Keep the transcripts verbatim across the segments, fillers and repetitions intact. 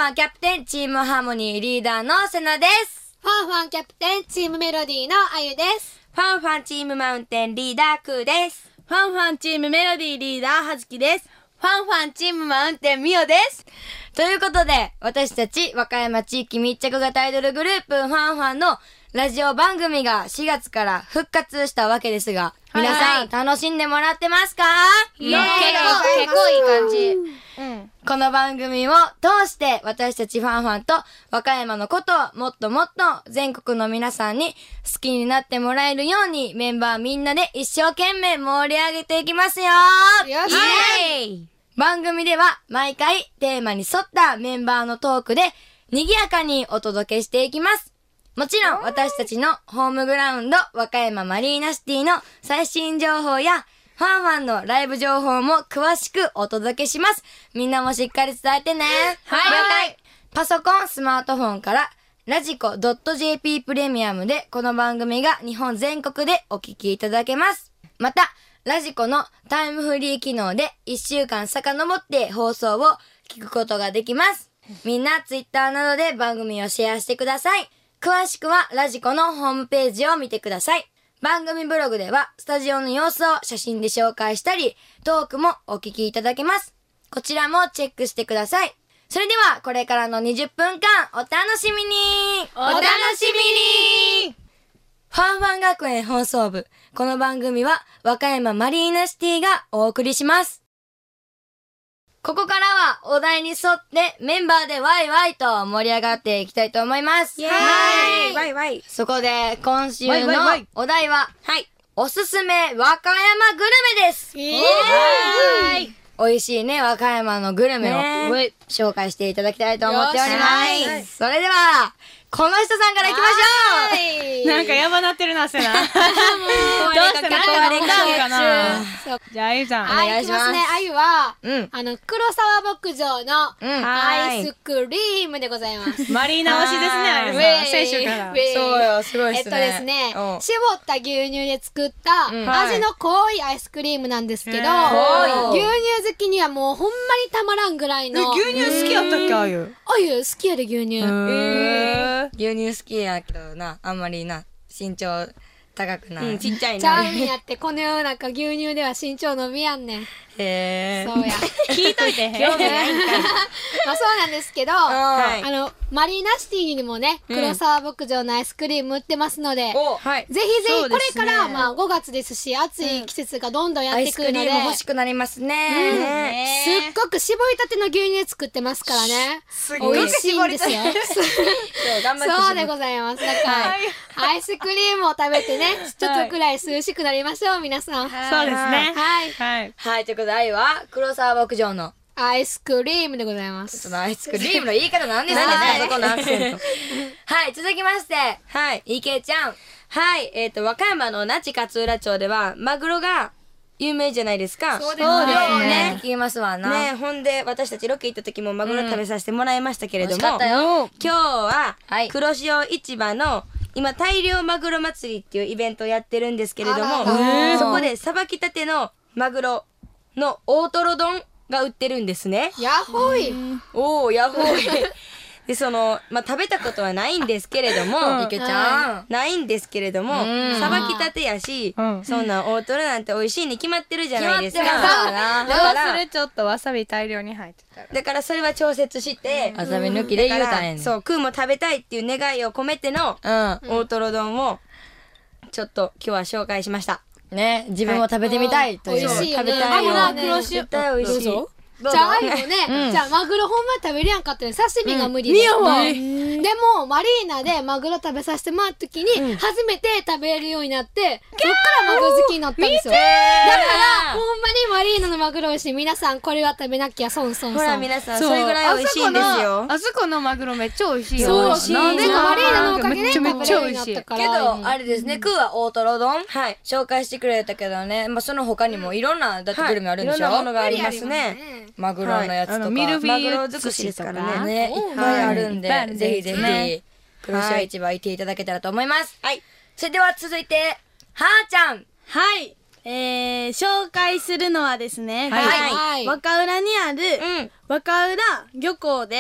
ファンキャプテンチームハーモニーリーダーのセナです。 ファンファンキャプテンチームメロディーのあゆです。 ファンファンチームマウンテンリーダークーです。 ファンファンチームメロディーリーダーはずきです。ファンファンチームマウンテンみおです。 ということで、私たち和歌山地域密着型アイドルグループファンファンのラジオ番組がしがつから復活したわけですが、皆さん楽しんでもらってますか？ イエーイ。結構いい感じ。 うん、この番組を通して私たちファンファンと和歌山のことをもっともっと全国の皆さんに好きになってもらえるようにメンバーみんなで一生懸命盛り上げていきますよ。 よし、 イエーイ。番組では毎回テーマに沿ったメンバーのトークで賑やかにお届けしていきます。もちろん私たちのホームグラウンド和歌山マリーナシティの最新情報やファンファンのライブ情報も詳しくお届けします。みんなもしっかり伝えてね。 はい。 パソコン、スマートフォンからラジコ .jp プレミアムでこの番組が日本全国でお聞きいただけます。また、ラジコのタイムフリー機能でいっしゅうかん遡って放送を聞くことができます。みんなツイッターなどで番組をシェアしてください。詳しくはラジコのホームページを見てください。番組ブログではスタジオの様子を写真で紹介したり、トークもお聞きいただけます。こちらもチェックしてください。それではこれからのにじゅっぷんかんお楽しみにお楽しみに。 ファンファン学園放送部。この番組は和歌山マリーナシティがお送りします。ここからはお題に沿ってメンバーでワイワイと盛り上がっていきたいと思います。 イエーイ。ワイワイ。 そこで今週のお題は、 はい。 おすすめ和歌山グルメです。 イエーイ。 美味しいね、和歌山のグルメを紹介していただきたいと思っております。それでは、この人さんから行きましょう。 なんかやばなってるな、せな。どうしたの？ 変わりかな。 そうじゃあ、あゆさん。 お願いします。 あゆね、あゆは、 うん、 あの、黒沢牧場のうん、 アイスクリームでございます。 マリーナ推しですね、あゆさん。先週から。 そうよ、すごいえっとですね。 ですね、 うん絞った牛乳で作ったうん味の濃いアイスクリームなんですけど、 はい牛乳好きにはもうほんまにたまらんぐらいの。 牛乳好きやったっけ、あゆ。 あゆ好きやで牛乳。 へー。 牛乳好きやけどな、あんまりな、身長高くない。 うん、ちっちゃいちゃな。 うんやって、この世の中牛乳では身長伸びやんねん。 へー。 そうや。 聞いといてへん。 興味ないんかい。 まあそうなんですけど、 はいあの、マリーナシティにもね、黒沢牧場のアイスクリーム売ってますので、 お、 はい。 ぜひぜひ、こそうですねれから、まあごがつですし、暑い季節がどんどんやっアイスてくるので、 クリーム欲しくなりますうんね。 すっごく絞りたての牛乳作ってますからね。 すっ美味しいんですよ。 そう、頑張ってそうでございます。だから、アイスクリームを食べてね、ちょっとくらい涼しくなりましょう、皆さん。はそうですね。 い。 はい。 はい、ということで、愛は、黒沢牧場の、 アイスクリームでございます。 そのアイスクリームの言い方なんですかね、そこのアクセント。はい、続きまして、 はい。 いけちゃん。 はい。えっと、和歌山の那智勝浦町では、マグロが有名じゃないですか。 そうですねね。聞きますわな。 ね、ほんで、私たちロケ行った時もマグロ食べさせてもらいましたけれども、 美味しかったよ。 今日ははい、 黒潮市場の、今、大量マグロ祭りっていうイベントをやってるんですけれどもあらら、 そこでさばきたてのマグロの大トロ丼が売ってるんですね。 やっほい。 おー、やほい。で、その、まあ、食べたことはないんですけれども、 いけちゃん。 ないんですけれどもうん、 さばきたてやし、 うんそんな大トロなんて美味しいに決まってるじゃないですか。 決まってますからなだからどうする？ちょっとわさび大量に入ってたら。 だからそれは調節して、 あさび抜きで言うたんやねん。 そう、クーも食べたいっていう願いを込めてのう大トロ丼を、ちょっと今日は紹介しました。 ん。ね、自分も食べてみたいという。 美味しいよね。 食べたいよあのな黒絶対美味しい。 どうぞじゃあ、あゆもね、じゃあ、マグロほんま食べるやんかってね、刺身が無理で。うんでも、マリーナでマグロ食べさせてもらった時に、初めて食べれるようになって、そっからマグロ好きになったんですよ。だから、ほんまにマリーナのマグロ美味しい。皆さん、これは食べなきゃ損損損。 ほら皆さん、それぐらい美味しいんですよ。 あそこのマグロめっちゃ美味しいよ。 そう、 美味しいなんでかマリーナのおかげでめっちゃめっ食べちゃ美味しいれるようになった。から。 けど、あれですね、クーは大トロ丼はい。 紹介してくれたけどね、まあ、その他にもいろんな、だってグルメあるんでしょ、 いろんなものがありますね。 マグロのやつとか。 あのミルフィーユマグロ尽くしですからね。 ね、いっぱいあるんで、 はいぜひぜひ、黒潮市場行っていただけたらと思います。 はい。 それでは続いて、はーちゃん。 はい。えー、紹介するのはですね、 はいはい和歌浦にある、 うん。 和歌浦漁港で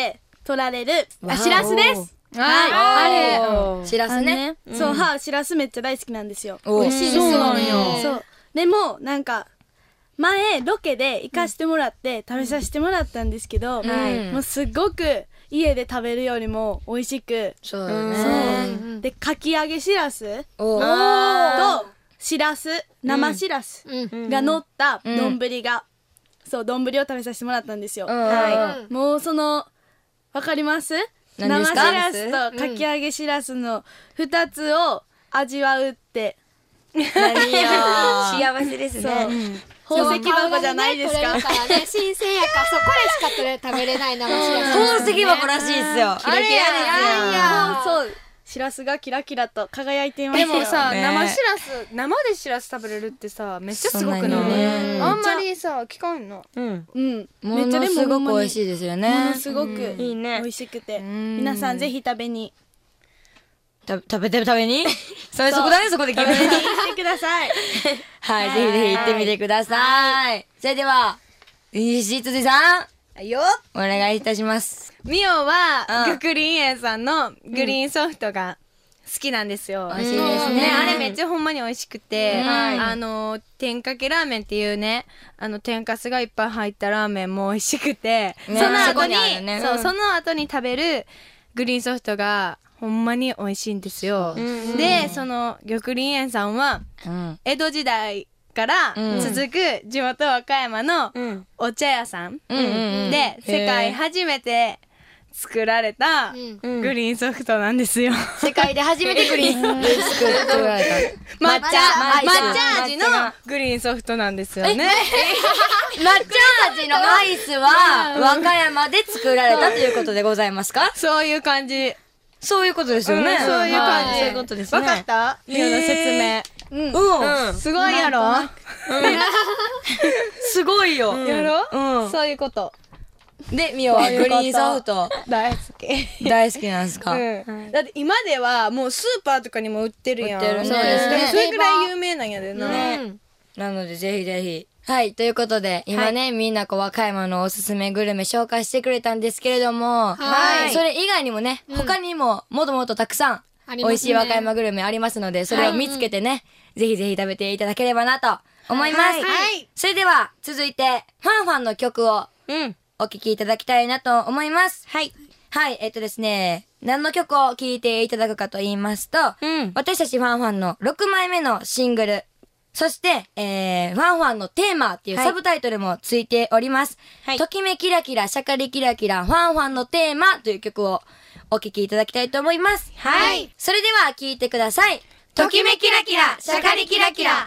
取られるあしらすですはいおーしらすね。 そう母しらすめっちゃ大好きなんですよお美味しいですよね。 そうでもなんか前ロケで行かしてもらって食べさせてもらったんですけど、 はいもうすごく家で食べるよりも美味しく、 そうだそうね。 でかき揚げしらすおとーしらす生しらすうんが乗った丼が、そう丼を食べさせてもらったんですよ、 はもうそのわかります何ですか生しらすとかき揚げしらすのふたつを味わうって、 い。何よ。 幸せですね。 宝石箱じゃないですか、 取れるからね、新鮮やからそこでしか取れ食べれない生しらす。 宝石箱らしいっすよ。キラキラですよ。 そうしらすがキラキラと輝いていますよでもさ、 ね生しらす生でしらす食べれるってさめっちゃすごくないそんなにねあんまりさ聞かんのうん。 うんもめっちゃでものすごほんまにく美味しいですよもねの。すごくいいね美味しくて皆さんぜひ食べにた食べてるためにそれそこだね、そこで決めて。 食べに来てくださいはい、ぜひぜひ行ってみてください。それでは、石辻さん、 よお願いいたします。 みおはうん玉林園さんのグリーンソフトが好きなんですよ、 美味しいですねねあれめっちゃほんまに美味しくて、 うんあの天かけラーメンっていうねあの天かすがいっぱい入ったラーメンも美味しくて、 ねそのそこ後ににあるねそう、 うんその後に食べるグリーンソフトがほんまに美味しいんですよ、でその玉林園さんはうん。 江戸時代からうん続く地元和歌山のうん。 お茶屋さん、 うんうんうんで世界初めて作られたうんグリーンソフトなんですよ、 世界で初めてグリーン作られた。 抹茶抹茶抹茶味の抹茶グリーンソフトなんですよね抹茶味のアイスは、和歌山で作られたということでございますか？ そういう感じ、 そういうことですよね。 うんそういう感じ、 はいそういうことですねわかったみおの説明、 うん。 すごいやろ、 すごいよ。 やろ、 うんそういうことで、みおはグリーンソフト大好き大好きなんですか？ うん、だって今ではもうスーパーとかにも売ってるやん売ってるねそうですねねそれぐらい有名なんやでな、 ねなので、ぜひぜひ。はい、ということで、今ね、みんなこう、和歌山のおすすめグルメ紹介してくれたんですけれども、 はいそれ以外にもね、他にも、もっともっとたくさん、 ありますね美味しい和歌山グルメありますので、それを見つけてね、ぜひぜひ食べていただければなと思います。 はいそれでは、続いて、ファンファンの曲をうん。 お聴きいただきたいなと思います。 はい。 はい、えっとですね、何の曲を聴いていただくかと言いますと、 うん。 私たちファンファンのろくまいめのシングル、そして、えー、ファンファンのテーマっていうはいサブタイトルもついております。 はいときめキラキラ、シャカリキラキラ、ファンファンのテーマという曲をお聴きいただきたいと思います。 はい。 それでは聴いてください。ときめキラキラ、シャカリキラキラ。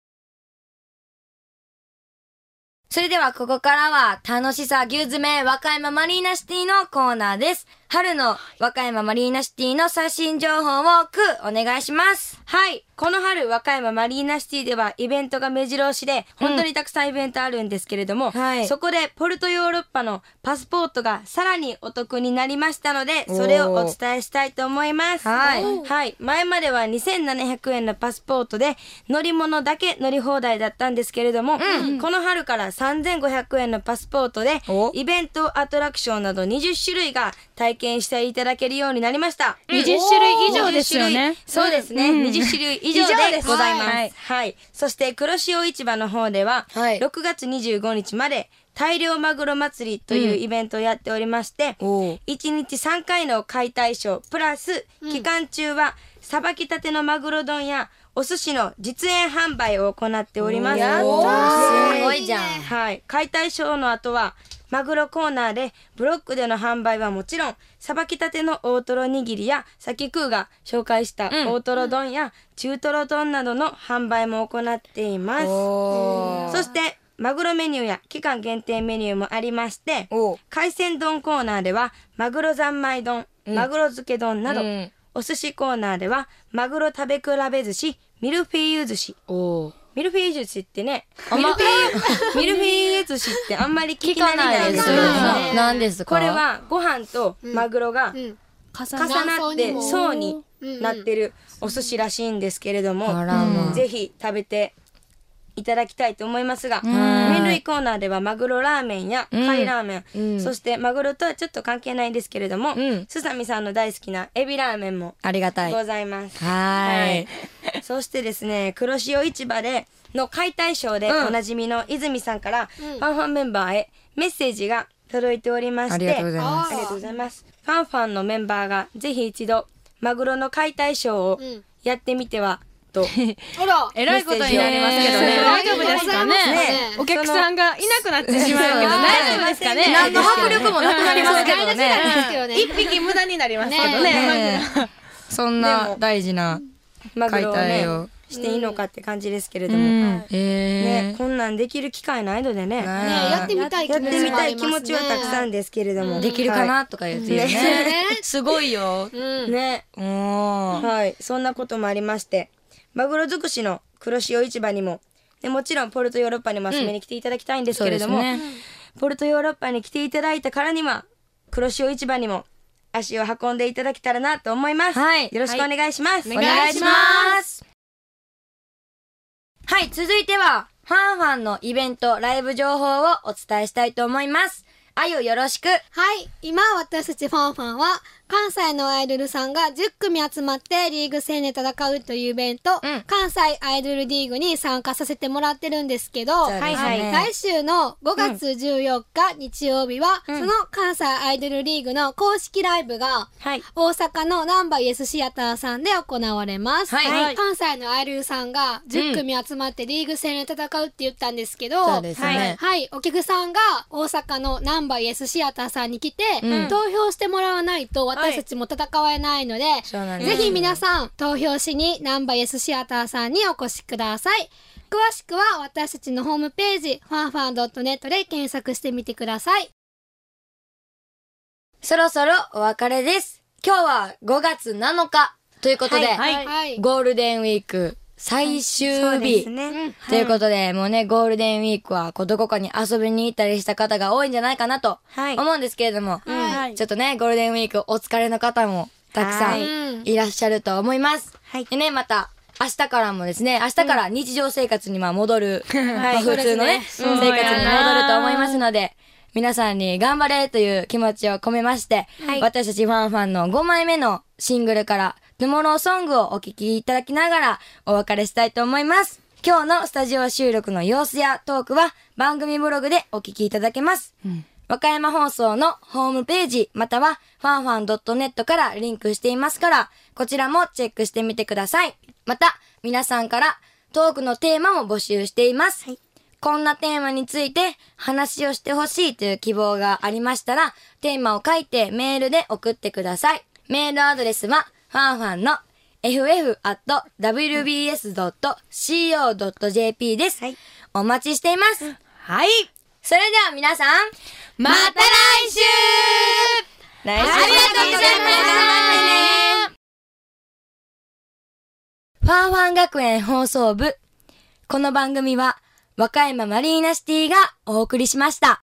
それではここからは楽しさ牛詰め和歌山マリーナシティのコーナーです。春の和歌山マリーナシティの最新情報をくお願いします。 はい。この春、和歌山マリーナシティではイベントが目白押しで、本当にたくさんイベントあるんですけれども、 はいそこでポルトヨーロッパのパスポートがさらにお得になりましたので、それをお伝えしたいと思います。 はいはい。前まではにせんななひゃくえんのパスポートで乗り物だけ乗り放題だったんですけれども、この春からさんぜんごひゃくえんのパスポートでお、 イベント、アトラクションなどにじゅっしゅるいが体験していただけるようになりました。 にじゅっしゅるい以上ですよねにじゅっしゅるいそうですね。にじゅっしゅるい以上でございます。 はいはい。そして、黒潮市場の方では、 はいろくがつにじゅうごにちまで、大量マグロ祭りというイベントをやっておりまして、 おういちにちさんかいの解体ショー、プラス、期間中は、さばきたてのマグロ丼や、お寿司の実演販売を行っております。 おーすごいじゃん。 はい。解体ショーの後は、マグロコーナーで、ブロックでの販売はもちろん、さばきたての大トロ握りや、さっきクーが紹介した大トロ丼や、中トロ丼などの販売も行っています。 おーそして、マグロメニューや期間限定メニューもありましておう、 海鮮丼コーナーでは、マグロ三昧丼、マグロ漬け丼など、 うんお寿司コーナーでは、マグロ食べ比べ寿司、ミルフィーユ寿司。 おうミルフィーユ寿司ってね、ミルフィーユ、ミルフィーユ寿司ってあんまり聞き慣れないですよよね。 何ですか？ これはご飯とマグロがうん重なって層になってるお寿司らしいんですけれども、 あらまあぜひ食べていただきたいと思いますが、 ん麺類コーナーではマグロラーメンや貝ラーメン、 うんそしてマグロとはちょっと関係ないんですけれども、 うんすさみさんの大好きなエビラーメンもありがたい。 ございます。 はーい。 そしてですね、黒潮市場での解体ショーでうんおなじみの泉さんから、 うんファンファンメンバーへメッセージが届いておりまして、 ありがとうございます。 ありがとうございます。ファンファンのメンバーがぜひ一度マグロの解体ショーをうんやってみてはと、 あらえらいことになりますけどね。 ね大丈夫ですかねねお客さんがいなくなってしまうけど、大丈夫ですかね何の迫力もなくなりますけど台無しね。 なんですけどね一匹無駄になりますけどねね。 そんな大事な解マグロをね体を。 していいのかって感じですけれども、 うんえね、こんなんできる機会ないのでね、 ねねやってみたい気やっ持てみたい気ちもありますね持ちはたくさんですけれども、 できるかなとか言ってるよねね。すごいよ。 うんね、 おー。 はい、そんなこともありまして、マグロ尽くしの黒潮市場にも、でもちろんポルトヨーロッパにも遊びに来ていただきたいんですけれども、 そうですねポルトヨーロッパに来ていただいたからには、黒潮市場にも足を運んでいただけたらなと思います。 はいよろしくお願いします。 お願いします。はい、続いては、ファンファンのイベント、ライブ情報をお伝えしたいと思います。あゆよろしく。 はい。今、私たちファンファンは、関西のアイドルさんがじゅっくみ集まってリーグ戦で戦うというイベント、 うん関西アイドルリーグに参加させてもらってるんですけど、 そうですねはいはい来週のごがつじゅうよっか日曜日は、その関西アイドルリーグの公式ライブが、 はい。 大阪のナンバーイエスシアターさんで行われます。 はいはい関西のアイドルさんがじゅっくみ集まってリーグ戦で戦うって言ったんですけど、 そうですね。 はい、お客さんが大阪のナンバーイエスシアターさんに来て、 うん投票してもらわないと私たちも戦えないので、 そうなんですぜひ皆さん投票しにナンバーイエスシアターさんにお越しください。詳しくは私たちのホームページファンファン ドットネット で検索してみてください。 そろそろお別れです。今日はごがつなのかということで、 はいはい。 ゴールデンウィーク最終そうで日すね。 ということで、もうね、ゴールデンウィークはこうどこかに遊びに行ったりした方が多いんじゃないかなとはい。 思うんですけれども、 はいちょっとね、ゴールデンウィークお疲れの方もたくさはんいいらっしゃると思います。 はいでね、また明日からもですね、明日から日常生活にまあ戻る、まあ普通のね、生活に戻ると思いますので、皆さんに頑張れという気持ちを込めまして、 はい私たちファンファンのごまいめのシングルから、トゥモローソングをお聴きいただきながらお別れしたいと思います。今日のスタジオ収録の様子やトークは番組ブログでお聞きいただけます。和歌山放送のホームページまたはファンファン ドットネット からリンクしていますからこちらもチェックしてみてください。また皆さんからトークのテーマも募集しています。こんなテーマについて話をしてほしいという希望がありましたらテーマを書いてメールで送ってください。メールアドレスはファンファンの エフエフ アット ダブリュービーエス ドット シーオー ドット ジェーピー です、 はいお待ちしています。 はい。 それでは皆さん、 また来週来週ありがとうございました。ファンファン学園放送部。この番組は和歌山マリーナシティがお送りしました。